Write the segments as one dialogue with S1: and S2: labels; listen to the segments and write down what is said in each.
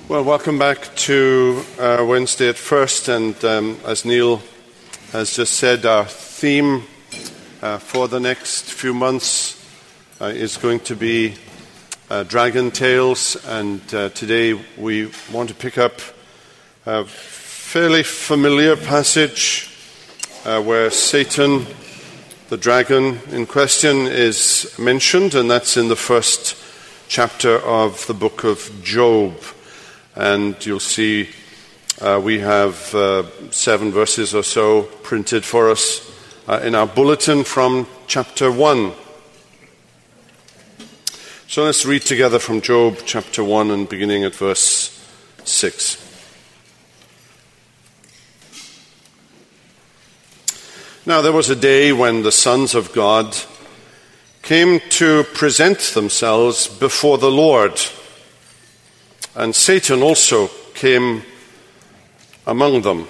S1: Well, welcome back to Wednesday at First, and as Neil has just said, our theme for the next few months is going to be Dragon Tales, and today we want to pick up a fairly familiar passage where Satan, the dragon in question, is mentioned, and that's in the first chapter of the book of Job. And you'll see we have 7 verses or so printed for us in our bulletin from chapter 1. So let's read together from Job chapter 1 and beginning at verse 6. Now there was a day when the sons of God came to present themselves before the Lord, and Satan also came among them.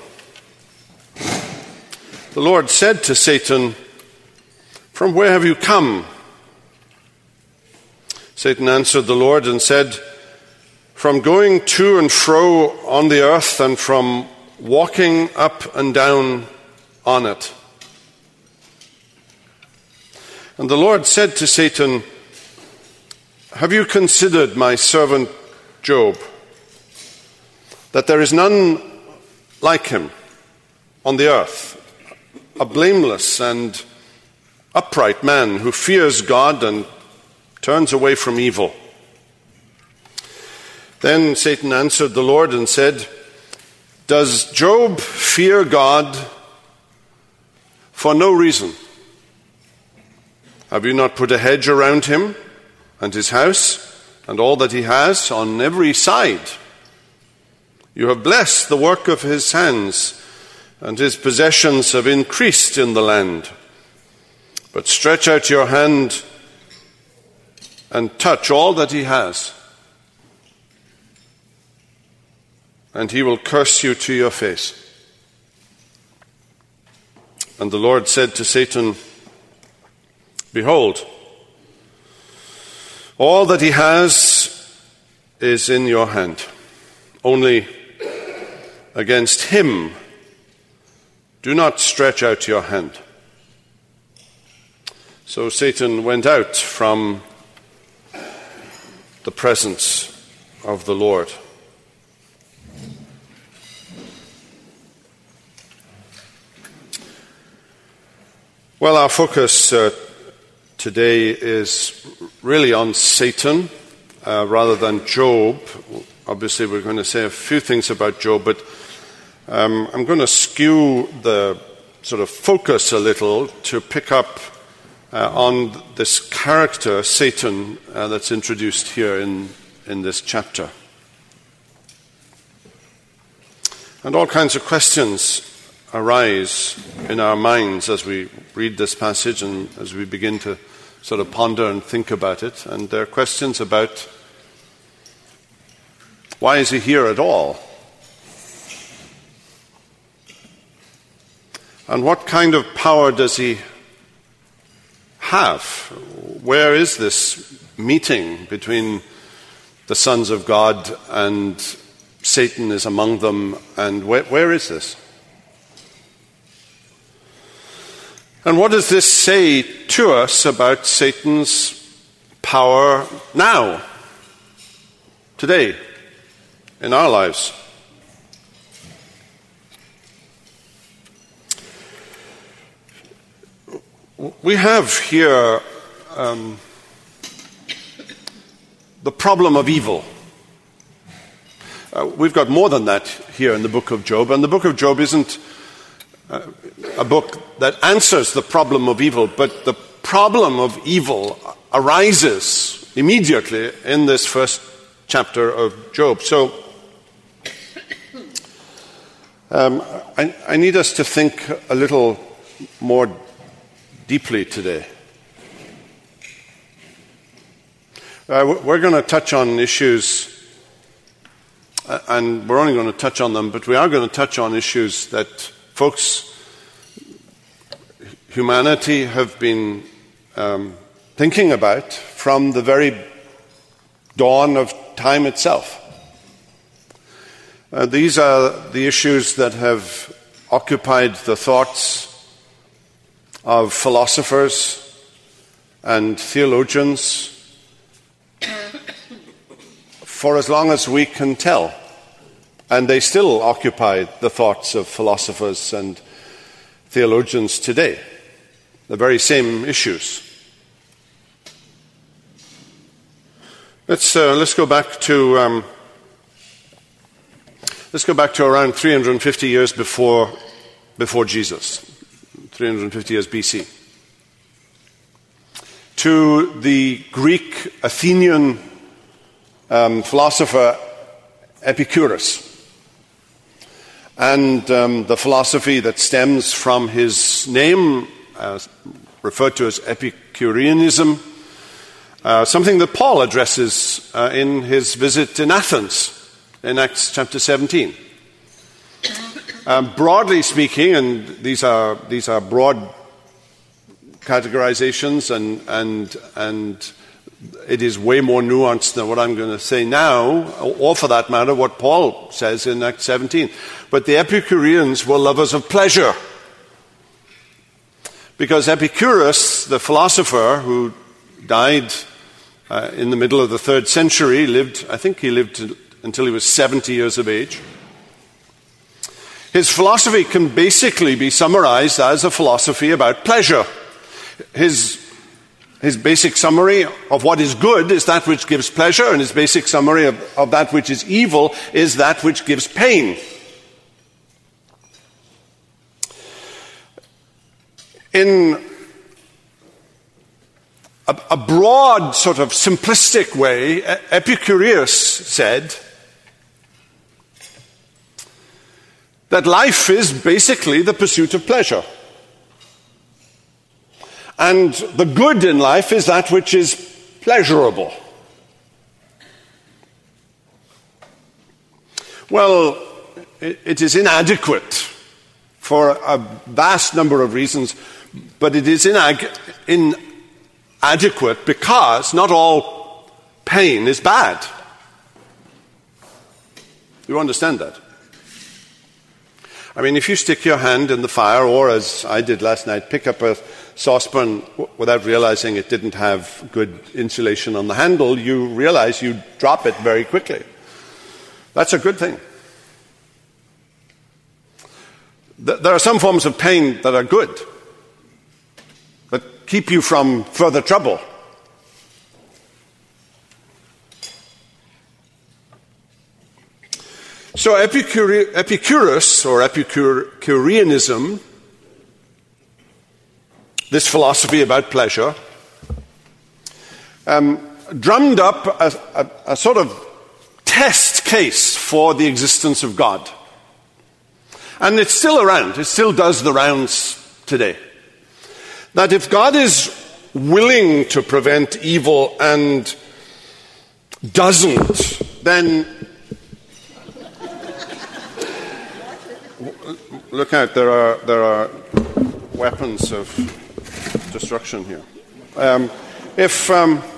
S1: The Lord said to Satan, "From where have you come?" Satan answered the Lord and said, "From going to and fro on the earth and from walking up and down on it." And the Lord said to Satan, "Have you considered my servant Job, that there is none like him on the earth, a blameless and upright man who fears God and turns away from evil?" Then Satan answered the Lord and said, "Does Job fear God for no reason? Have you not put a hedge around him and his house and all that he has on every side? You have blessed the work of his hands, and his possessions have increased in the land. But stretch out your hand and touch all that he has, and he will curse you to your face." And the Lord said to Satan, "Behold, all that he has is in your hand. Only against him do not stretch out your hand." So Satan went out from the presence of the Lord. Well, our focus today is really on Satan rather than Job. Obviously, we're going to say a few things about Job, but I'm going to skew the sort of focus a little to pick up on this character, Satan, that's introduced here in this chapter. And all kinds of questions arise in our minds as we read this passage and as we begin to sort of ponder and think about it. And there are questions about, why is he here at all? And what kind of power does he have? Where is this meeting between the sons of God and Satan is among them? And where is this? And what does this say to us about Satan's power now, today, in our lives? We have here the problem of evil. We've got more than that here in the book of Job, and the book of Job isn't a book that answers the problem of evil, but the problem of evil arises immediately in this first chapter of Job. So I need us to think a little more deeply today. We're going to touch on issues, and we're only going to touch on them, but we are going to touch on issues that humanity have been thinking about from the very dawn of time itself. These are the issues that have occupied the thoughts of philosophers and theologians for as long as we can tell. And they still occupy the thoughts of philosophers and theologians today. The very same issues. Let's go back to around 350 years before Jesus, 350 years BC, to the Greek Athenian philosopher Epicurus, and the philosophy that stems from his name, referred to as Epicureanism, something that Paul addresses in his visit in Athens in Acts chapter 17. Broadly speaking, and these are broad categorizations, and it is way more nuanced than what I'm going to say now, or for that matter, what Paul says in Acts 17. But the Epicureans were lovers of pleasure. Because Epicurus, the philosopher who died in the middle of the 3rd century, I think he lived until he was 70 years of age. His philosophy can basically be summarized as a philosophy about pleasure. His basic summary of what is good is that which gives pleasure, and his basic summary of that which is evil is that which gives pain. In a broad, sort of simplistic way, Epicurus said that life is basically the pursuit of pleasure. And the good in life is that which is pleasurable. Well, it is inadequate for a vast number of reasons, but it is inadequate because not all pain is bad. You understand that? I mean, if you stick your hand in the fire, or as I did last night, pick up a saucepan without realizing it didn't have good insulation on the handle, you realize you drop it very quickly. That's a good thing. There are some forms of pain that are good, that keep you from further trouble. So Epicurus, or Epicureanism, this philosophy about pleasure, drummed up a sort of test case for the existence of God. And it's still around. It still does the rounds today. That if God is willing to prevent evil and doesn't, then look out, there are weapons of destruction here. If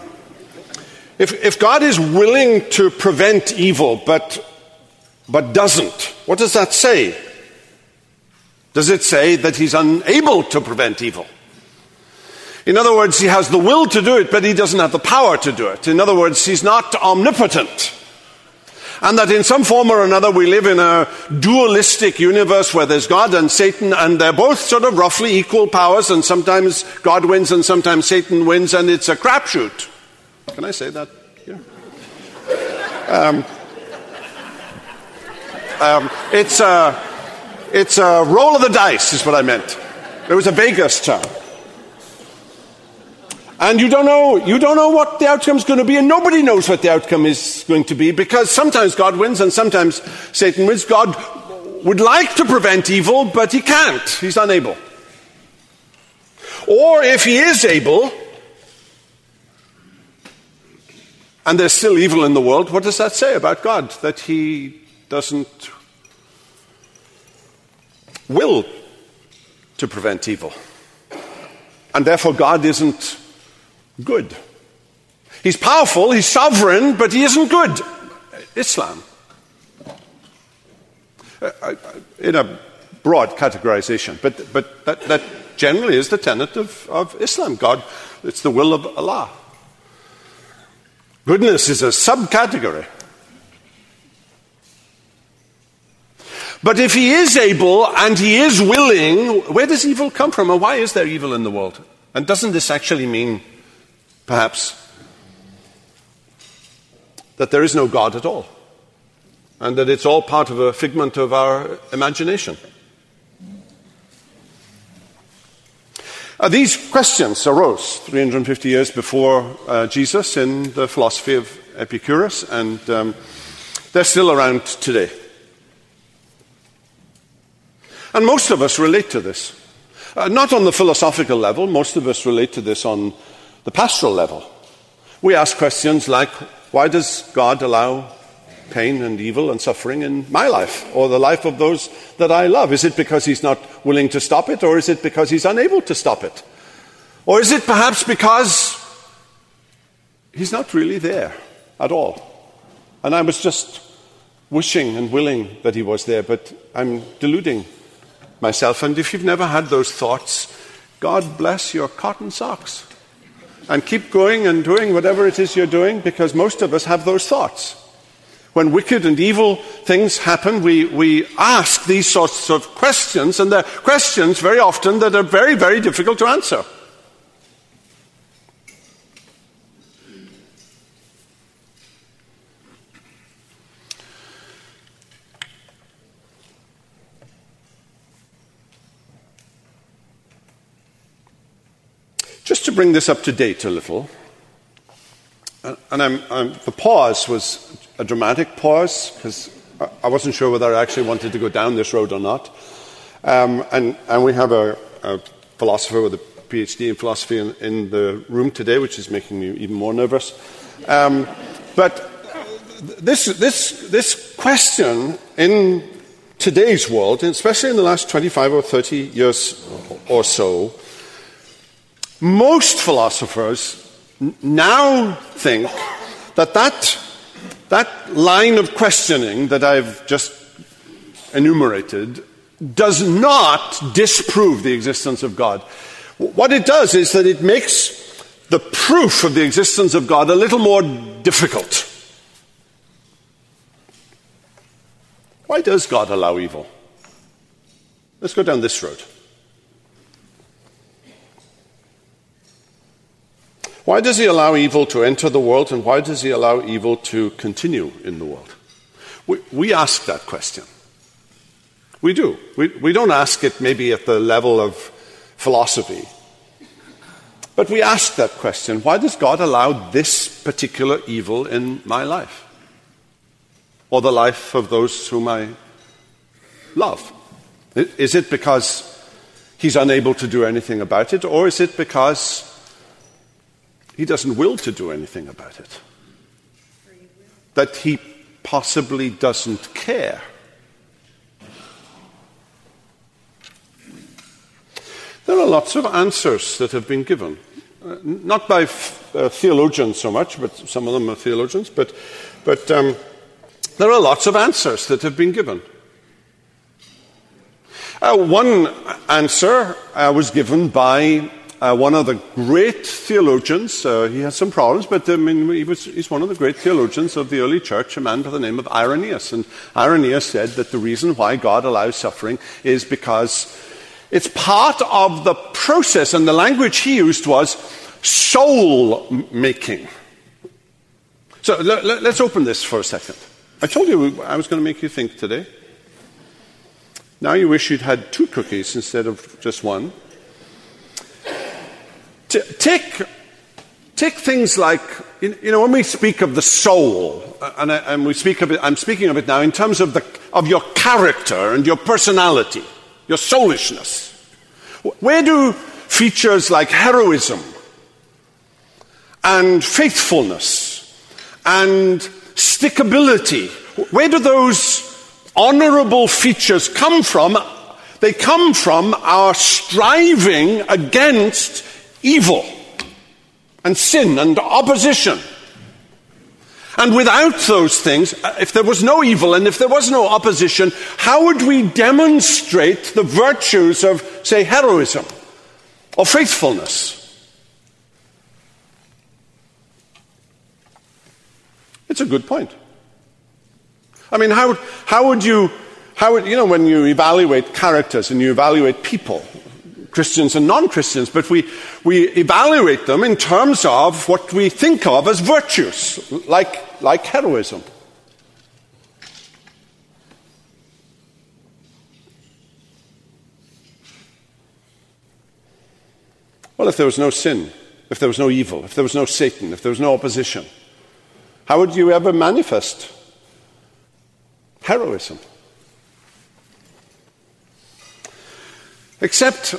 S1: God is willing to prevent evil but doesn't, what does that say? Does it say that he's unable to prevent evil? In other words, he has the will to do it, but he doesn't have the power to do it. In other words, he's not omnipotent. And that in some form or another we live in a dualistic universe where there's God and Satan, and they're both sort of roughly equal powers, and sometimes God wins and sometimes Satan wins, and it's a crapshoot. Can I say that here? It's a roll of the dice, is what I meant. It was a Vegas term. And you don't know what the outcome's going to be, and nobody knows what the outcome is going to be, because sometimes God wins and sometimes Satan wins. God would like to prevent evil, but he can't. He's unable. Or if he is able, and there's still evil in the world, what does that say about God? That he doesn't will to prevent evil. And therefore God isn't good. He's powerful, he's sovereign, but he isn't good. Islam. in a broad categorization. But that generally is the tenet of Islam. God, it's the will of Allah. Goodness is a subcategory. But if he is able and he is willing, where does evil come from? And why is there evil in the world? And doesn't this actually mean, perhaps, that there is no God at all? And that it's all part of a figment of our imagination? These questions arose 350 years before Jesus in the philosophy of Epicurus, and they're still around today. And most of us relate to this. Not on the philosophical level, most of us relate to this on the pastoral level. We ask questions like, why does God allow pain and evil and suffering in my life or the life of those that I love? Is it because he's not willing to stop it, or is it because he's unable to stop it? Or is it perhaps because he's not really there at all? And I was just wishing and willing that he was there, but I'm deluding myself. And if you've never had those thoughts, God bless your cotton socks. And keep going and doing whatever it is you're doing, because most of us have those thoughts. When wicked and evil things happen, we ask these sorts of questions, and they're questions very often that are very, very difficult to answer. Just to bring this up to date a little, and the pause was a dramatic pause, because I wasn't sure whether I actually wanted to go down this road or not. And we have a philosopher with a PhD in philosophy in the room today, which is making me even more nervous. But this question in today's world, especially in the last 25 or 30 years or so, most philosophers now think that line of questioning that I've just enumerated does not disprove the existence of God. What it does is that it makes the proof of the existence of God a little more difficult. Why does God allow evil? Let's go down this road. Why does he allow evil to enter the world, and why does he allow evil to continue in the world? We ask that question. We do. We don't ask it maybe at the level of philosophy. But we ask that question. Why does God allow this particular evil in my life? Or the life of those whom I love? Is it because he's unable to do anything about it, or is it because he doesn't will to do anything about it? That he possibly doesn't care? There are lots of answers that have been given. Not by theologians so much, but some of them are theologians, but there are lots of answers that have been given. One answer was given by one of the great theologians. He has some problems, but he's one of the great theologians of the early church, a man by the name of Irenaeus. And Irenaeus said that the reason why God allows suffering is because it's part of the process, and the language he used was soul-making. So let's open this for a second. I told you I was going to make you think today. Now you wish you'd had 2 cookies instead of just one. Take things like, when we speak of the soul, and we speak of it, I'm speaking of it now in terms of your character and your personality, your soulishness. Where do features like heroism and faithfulness and stickability, where do those honorable features come from? They come from our striving against evil and sin and opposition. And without those things, if there was no evil and if there was no opposition, how would we demonstrate the virtues of, say, heroism or faithfulness? It's a good point. I mean, how would you, when you evaluate characters and you evaluate people, Christians and non-Christians, but we evaluate them in terms of what we think of as virtues, like heroism. Well, if there was no sin, if there was no evil, if there was no Satan, if there was no opposition, how would you ever manifest heroism? Except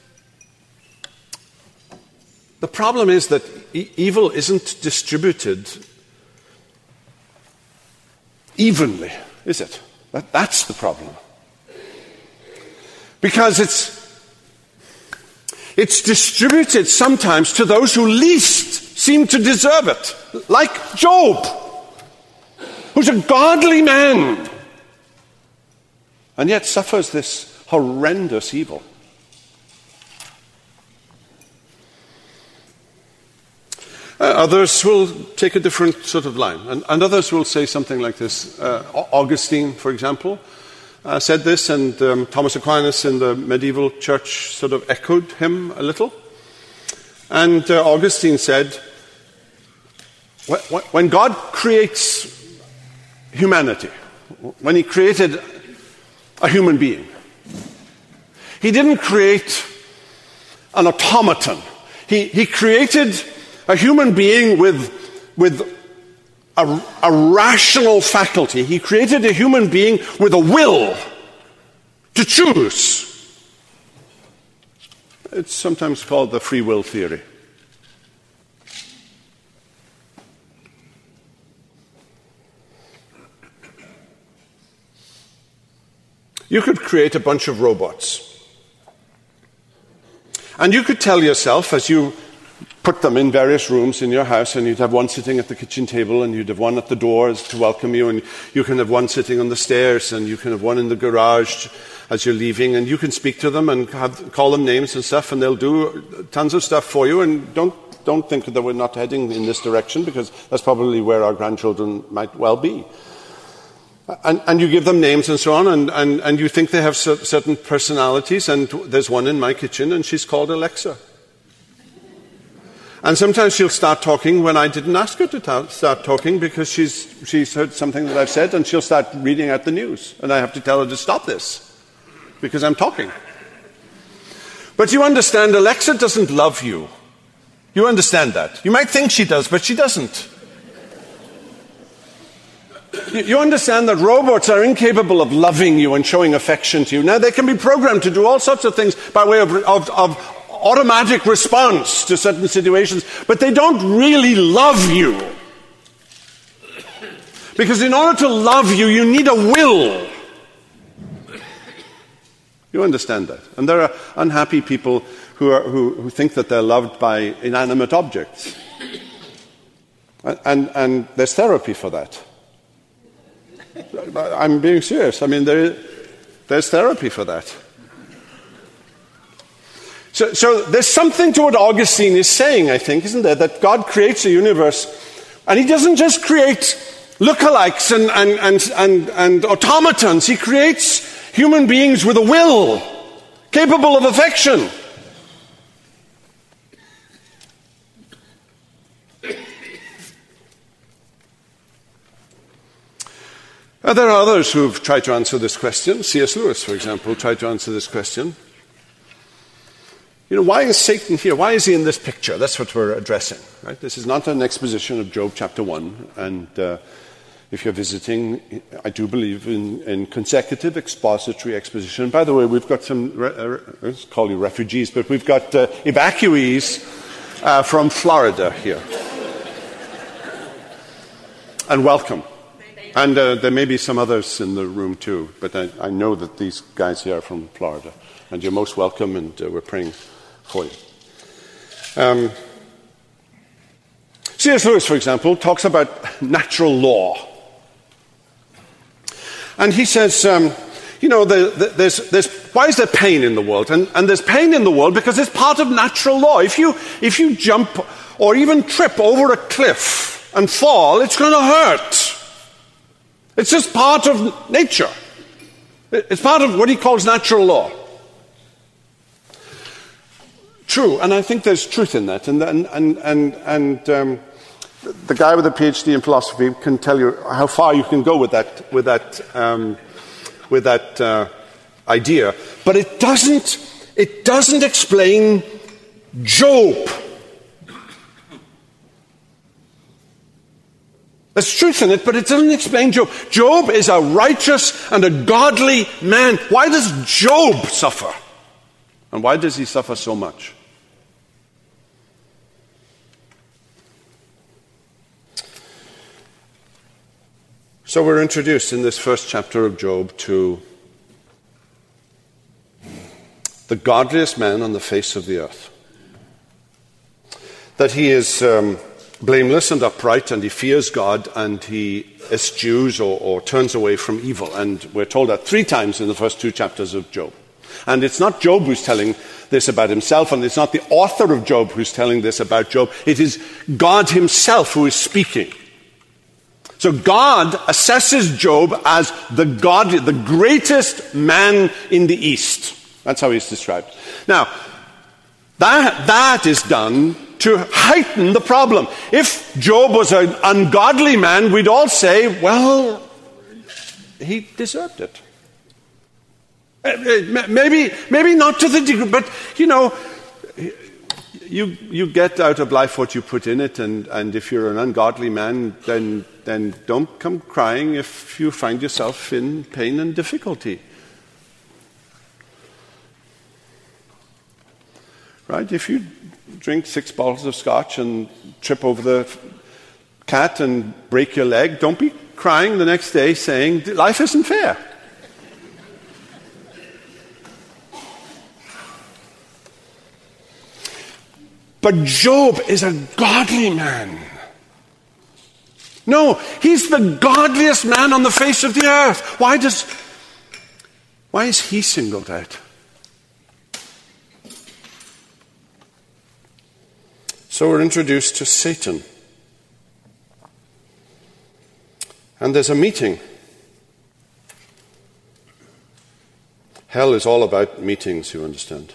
S1: the problem is that evil isn't distributed evenly, is it? That's the problem. Because it's distributed sometimes to those who least seem to deserve it. Like Job, who's a godly man, and yet suffers this horrendous evil. Others will take a different sort of line, and others will say something like this. Augustine, for example, said this, and Thomas Aquinas in the medieval church sort of echoed him a little. And Augustine said, when God creates humanity, when he created a human being, he didn't create an automaton. He created a human being with a rational faculty. He created a human being with a will to choose. It's sometimes called the free will theory. You could create a bunch of robots. And you could tell yourself, as you put them in various rooms in your house, and you'd have one sitting at the kitchen table, and you'd have one at the doors to welcome you, and you can have one sitting on the stairs, and you can have one in the garage as you're leaving, and you can speak to them and call them names and stuff, and they'll do tons of stuff for you. And don't think that we're not heading in this direction, because that's probably where our grandchildren might well be. And you give them names and so on, and you think they have certain personalities, and there's one in my kitchen, and she's called Alexa. And sometimes she'll start talking when I didn't ask her to start talking, because she's heard something that I've said, and she'll start reading out the news. And I have to tell her to stop this, because I'm talking. But you understand, Alexa doesn't love you. You understand that. You might think she does, but she doesn't. You understand that robots are incapable of loving you and showing affection to you. Now, they can be programmed to do all sorts of things by way of automatic response to certain situations, but they don't really love you. Because in order to love you, you need a will. You understand that. And there are unhappy people who think that they're loved by inanimate objects. And there's therapy for that. I'm being serious. I mean, there's therapy for that. So there's something to what Augustine is saying, I think, isn't there? That God creates a universe, and he doesn't just create lookalikes and automatons. He creates human beings with a will, capable of affection. There are others who've tried to answer this question. C.S. Lewis, for example, tried to answer this question. Why is Satan here? Why is he in this picture? That's what we're addressing, right? This is not an exposition of Job chapter 1. And if you're visiting, I do believe in consecutive expository exposition. By the way, we've got some, let's call you refugees, but we've got evacuees from Florida here. And welcome. And there may be some others in the room too, but I know that these guys here are from Florida. And you're most welcome, and we're praying for you. C.S. Lewis, for example, talks about natural law. And he says, why is there pain in the world? And there's pain in the world because it's part of natural law. If you jump or even trip over a cliff and fall, it's going to hurt. It's just part of nature. It's part of what he calls natural law. True, and I think there's truth in that. And the guy with a PhD in philosophy can tell you how far you can go with that idea. But it doesn't explain Job. There's truth in it, but it doesn't explain Job. Job is a righteous and a godly man. Why does Job suffer? And why does he suffer so much? So we're introduced in this first chapter of Job to the godliest man on the face of the earth. That he is blameless and upright, and he fears God, and he eschews or turns away from evil. And we're told that 3 times in the first 2 chapters of Job. And it's not Job who's telling this about himself, and it's not the author of Job who's telling this about Job. It is God himself who is speaking. So God assesses Job as the greatest man in the East. That's how he's described. Now, that is done to heighten the problem. If Job was an ungodly man, we'd all say, well, he deserved it. Maybe not to the degree, but, you get out of life what you put in it, and if you're an ungodly man, then don't come crying if you find yourself in pain and difficulty. Right? If you drink 6 bottles of scotch and trip over the cat and break your leg, don't be crying the next day saying, life isn't fair. But Job is a godly man. No, he's the godliest man on the face of the earth. Why is he singled out? So we're introduced to Satan. And there's a meeting. Hell is all about meetings, you understand.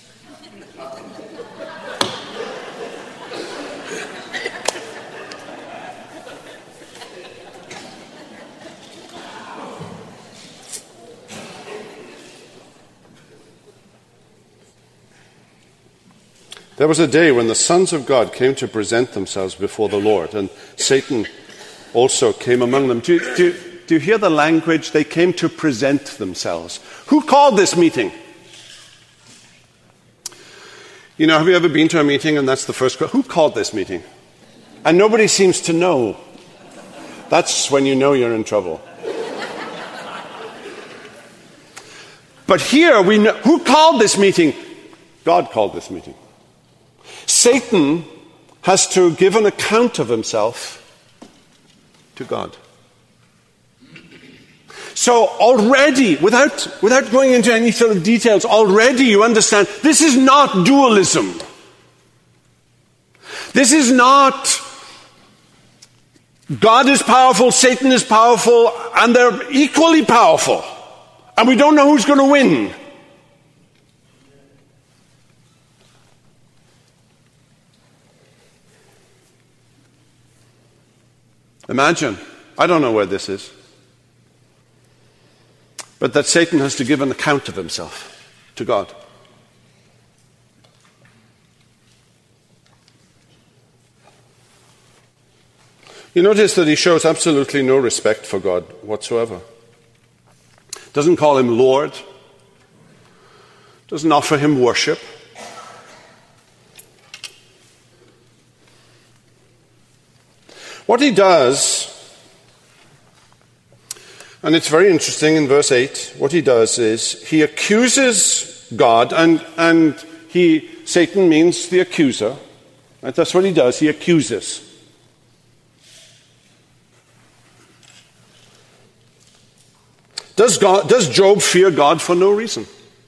S1: There was a day when the sons of God came to present themselves before the Lord, and Satan also came among them. Do you hear the language? They came to present themselves. Who called this meeting? Have you ever been to a meeting and that's the first question? Who called this meeting? And nobody seems to know. That's when you know you're in trouble. But here we know who called this meeting. God called this meeting. Satan has to give an account of himself to God. So already, without going into any sort of details, already you understand this is not dualism. This is not God is powerful, Satan is powerful, and they're equally powerful. And we don't know who's going to win. Imagine, I don't know where this is, but that Satan has to give an account of himself to God. You notice that he shows absolutely no respect for God whatsoever. Doesn't call him Lord, doesn't offer him worship. What he does, and it's very interesting in verse 8, what he does is he accuses God, and Satan means the accuser. Right? That's what he does, he accuses. Does Job fear God for no reason?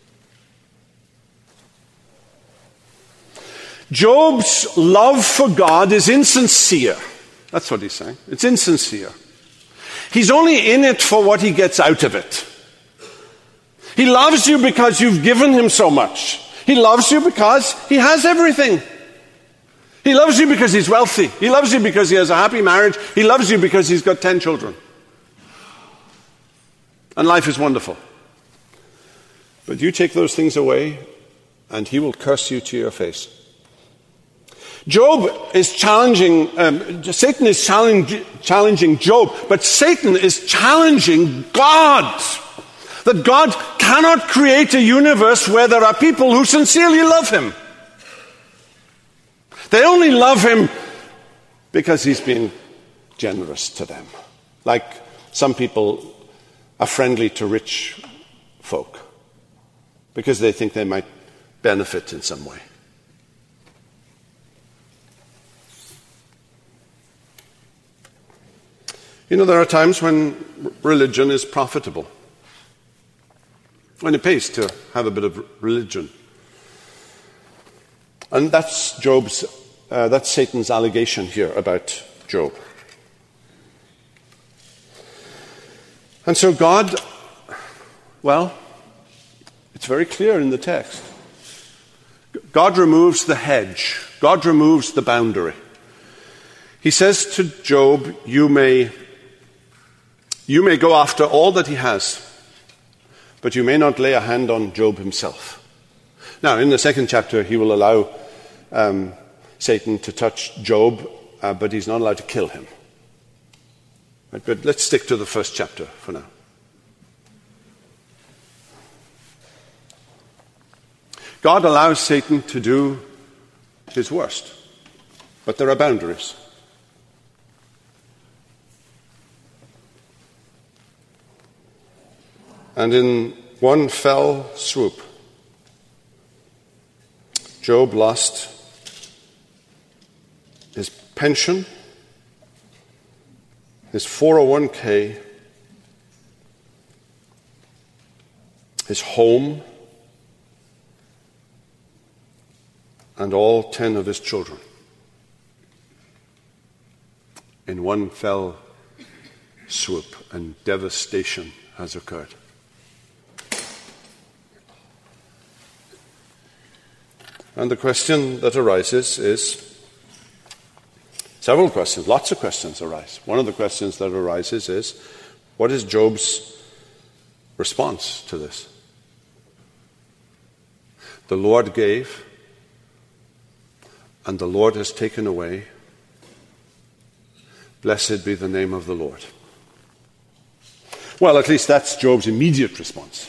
S1: Job's love for God is insincere. That's what he's saying. It's insincere. He's only in it for what he gets out of it. He loves you because you've given him so much. He loves you because he has everything. He loves you because he's wealthy. He loves you because he has a happy marriage. He loves you because he's got 10 children. And life is wonderful. But you take those things away, and he will curse you to your face. Job is challenging, Satan is challenging Job, but Satan is challenging God. That God cannot create a universe where there are people who sincerely love him. They only love him because he's been generous to them. Like some people are friendly to rich folk because they think they might benefit in some way. You know, there are times when religion is profitable, when it pays to have a bit of religion. And that's Satan's allegation here about Job. And so God, well, it's very clear in the text. God removes the hedge. God removes the boundary. He says to Job, you may go after all that he has, but you may not lay a hand on Job himself. Now, in the second chapter, he will allow Satan to touch Job, but he's not allowed to kill him. Right, but let's stick to the first chapter for now. God allows Satan to do his worst, but there are boundaries. And in one fell swoop, Job lost his pension, his 401k, his home, and all 10 of his children. In one fell swoop, and devastation has occurred. And the question that arises is, several questions, lots of questions arise. One of the questions that arises is, what is Job's response to this? The Lord gave, and the Lord has taken away. Blessed be the name of the Lord. Well, at least that's Job's immediate response.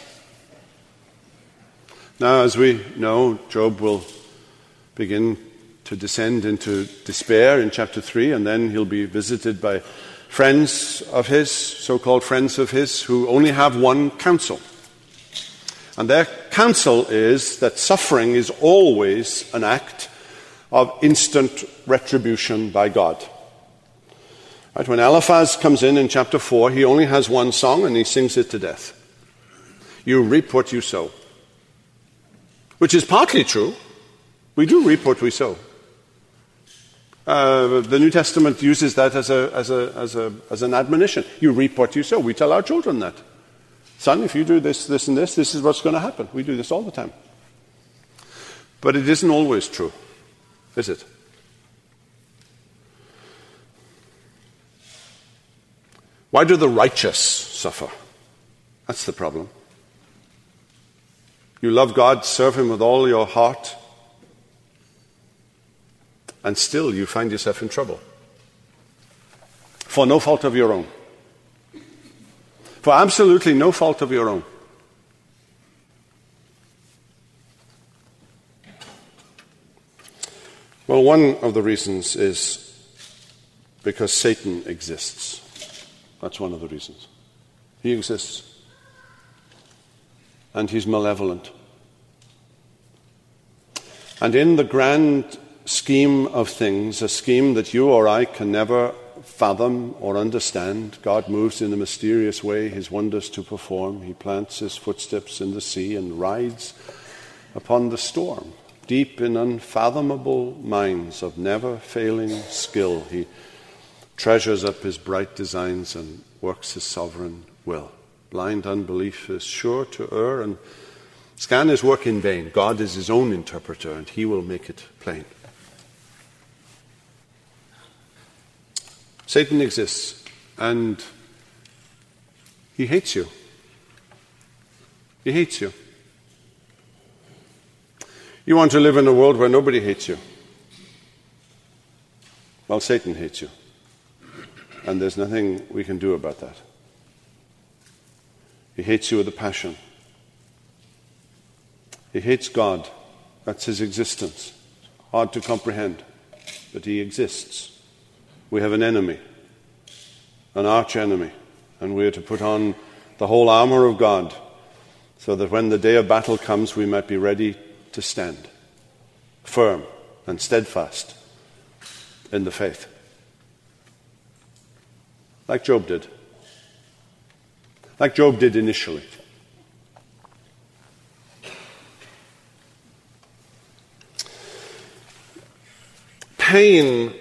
S1: Now, as we know, Job will begin to descend into despair in chapter 3, and then he'll be visited by friends of his, so-called friends of his, who only have one counsel. And their counsel is that suffering is always an act of instant retribution by God. Right, when Eliphaz comes in chapter 4, he only has one song and he sings it to death. You reap what you sow. Which is partly true. We do reap what we sow. The New Testament uses that as an admonition. You reap what you sow. We tell our children that. Son, if you do this, this, and this is what's going to happen. We do this all the time. But it isn't always true, is it? Why do the righteous suffer? That's the problem. You love God, serve Him with all your heart, and still you find yourself in trouble. For no fault of your own. For absolutely no fault of your own. Well, one of the reasons is because Satan exists. That's one of the reasons. He exists. And he's malevolent. And in the grand scheme of things, a scheme that you or I can never fathom or understand. God moves in a mysterious way, his wonders to perform. He plants his footsteps in the sea and rides upon the storm. Deep in unfathomable minds of never-failing skill, he treasures up his bright designs and works his sovereign will. Blind unbelief is sure to err and scan his work in vain. God is his own interpreter, and he will make it plain. Satan exists, and he hates you. He hates you. You want to live in a world where nobody hates you. Well, Satan hates you. And there's nothing we can do about that. He hates you with a passion. He hates God. That's his existence. Hard to comprehend, but he exists. We have an enemy, an arch enemy, and we are to put on the whole armor of God so that when the day of battle comes, we might be ready to stand firm and steadfast in the faith. Like Job did. Like Job did initially. Pain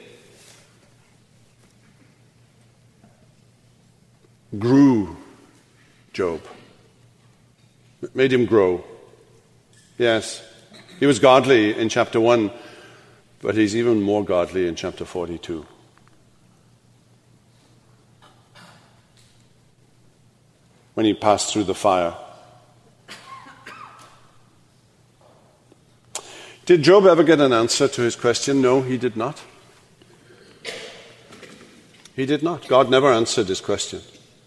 S1: grew Job. It made him grow. Yes, he was godly in chapter 1, but he's even more godly in chapter 42. When he passed through the fire. Did Job ever get an answer to his question? No, he did not. He did not. God never answered his question.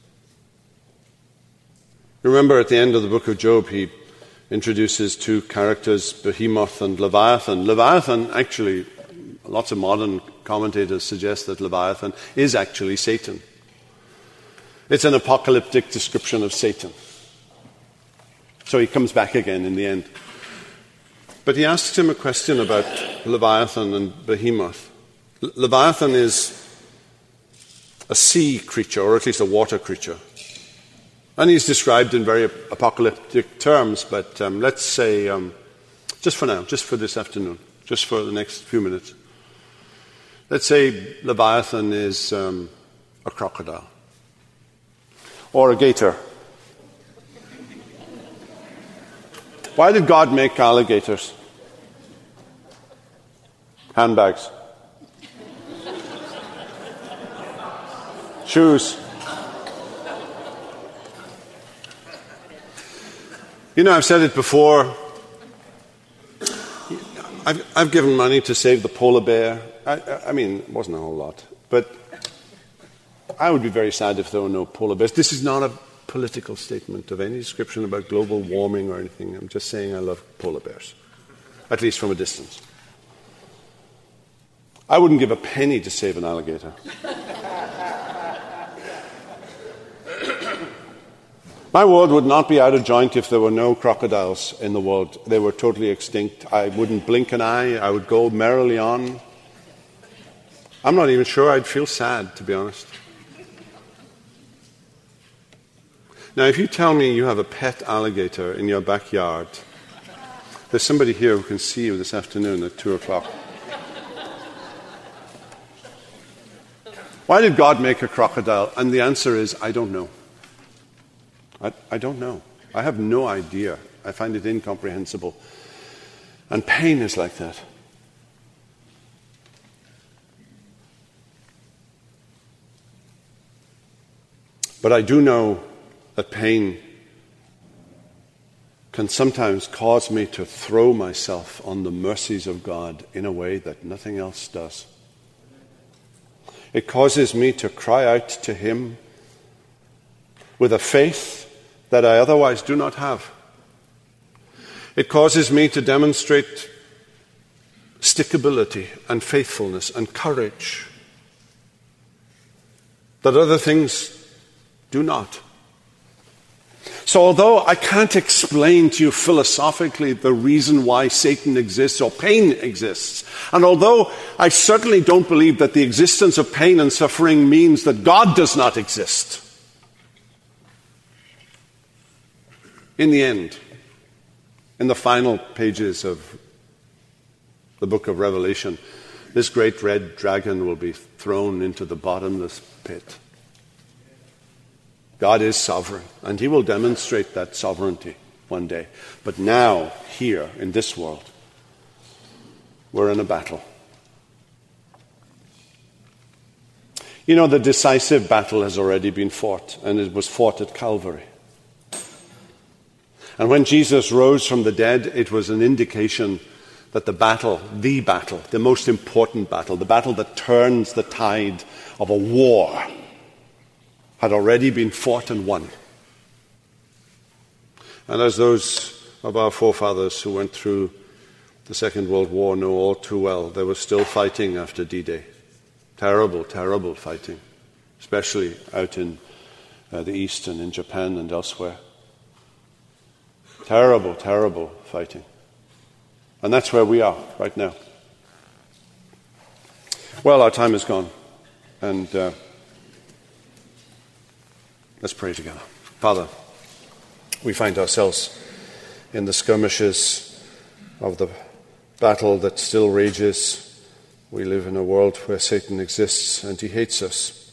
S1: Remember at the end of the book of Job, he introduces two characters, Behemoth and Leviathan. Leviathan, actually, lots of modern commentators suggest that Leviathan is actually Satan. It's an apocalyptic description of Satan. So he comes back again in the end. But he asks him a question about Leviathan and Behemoth. Leviathan is a sea creature, or at least a water creature. And he's described in very apocalyptic terms, but let's say, just for now, just for this afternoon, just for the next few minutes, let's say Leviathan is a crocodile or a gator. Why did God make alligators? Handbags. Shoes. You know, I've said it before. I've given money to save the polar bear. I mean, it wasn't a whole lot. But I would be very sad if there were no polar bears. This is not a political statement of any description about global warming or anything. I'm just saying I love polar bears, at least from a distance. I wouldn't give a penny to save an alligator. My world would not be out of joint if there were no crocodiles in the world. They were totally extinct. I wouldn't blink an eye. I would go merrily on. I'm not even sure I'd feel sad, to be honest. Now, if you tell me you have a pet alligator in your backyard, there's somebody here who can see you this afternoon at 2 o'clock. Why did God make a crocodile? And the answer is, I don't know. I don't know. I have no idea. I find it incomprehensible. And pain is like that. But I do know that pain can sometimes cause me to throw myself on the mercies of God in a way that nothing else does. It causes me to cry out to Him with a faith that I otherwise do not have. It causes me to demonstrate stickability and faithfulness and courage that other things do not. So although I can't explain to you philosophically the reason why Satan exists or pain exists, and although I certainly don't believe that the existence of pain and suffering means that God does not exist, in the end, in the final pages of the book of Revelation, this great red dragon will be thrown into the bottomless pit. God is sovereign, and he will demonstrate that sovereignty one day. But now, here, in this world, we're in a battle. You know, the decisive battle has already been fought, and it was fought at Calvary. And when Jesus rose from the dead, it was an indication that the battle, the most important battle, the battle that turns the tide of a war, had already been fought and won. And as those of our forefathers who went through the Second World War know all too well, there was still fighting after D-Day. Terrible, terrible fighting, especially out in the East and in Japan and elsewhere. Terrible, terrible fighting. And that's where we are right now. Well, our time is gone. And let's pray together. Father, we find ourselves in the skirmishes of the battle that still rages. We live in a world where Satan exists and he hates us.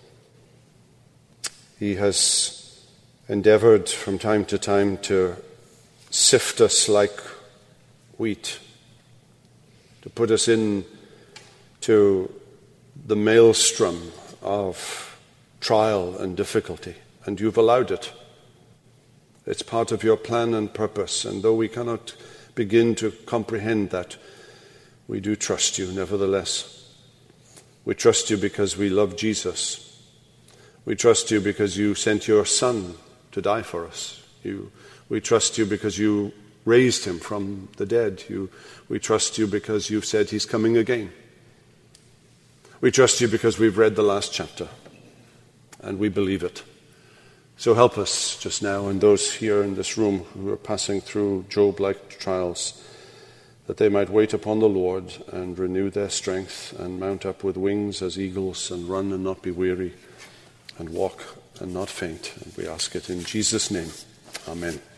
S1: He has endeavored from time to time to sift us like wheat, to put us into the maelstrom of trial and difficulty, and you've allowed it. It's part of your plan and purpose, and though we cannot begin to comprehend that, we do trust you nevertheless. We trust you because we love Jesus. We trust you because you sent your Son to die for us. We trust you because you raised him from the dead. We trust you because you've said he's coming again. We trust you because we've read the last chapter, and we believe it. So help us just now, and those here in this room who are passing through Job-like trials, that they might wait upon the Lord and renew their strength and mount up with wings as eagles and run and not be weary and walk and not faint. And we ask it in Jesus' name. Amen.